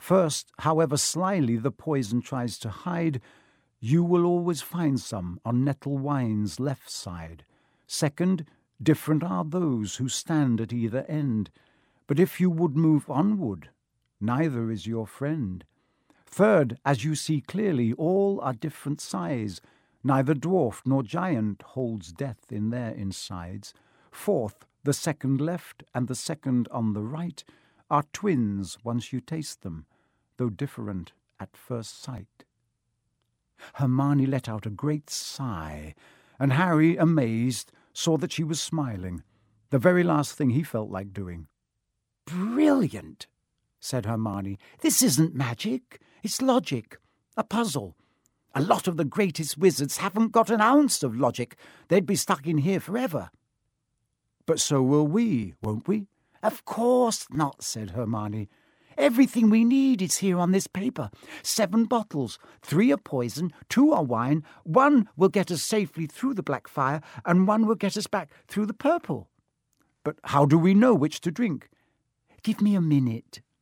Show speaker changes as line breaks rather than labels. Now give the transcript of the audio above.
First, however slyly the poison tries to hide, you will always find some on Nettle Wine's left side. Second, different are those who stand at either end. But if you would move onward, neither is your friend. Third, as you see clearly, all are different size. Neither dwarf nor giant holds death in their insides. Fourth, the second left and the second on the right are twins once you taste them, though different at first sight. Hermione let out a great sigh, and Harry, amazed, saw that she was smiling, the very last thing he felt like doing.
"Brilliant," said Hermione. "This isn't magic, it's logic, a puzzle. A lot of the greatest wizards haven't got an ounce of logic. They'd be stuck in here forever."
"But so will we, won't we?"
"Of course not," said Hermione. "Everything we need is here on this paper. 7 bottles, 3 are poison, 2 are wine, 1 will get us safely through the black fire, and 1 will get us back through the purple."
"But how do we know which to drink?"
"Give me a minute,"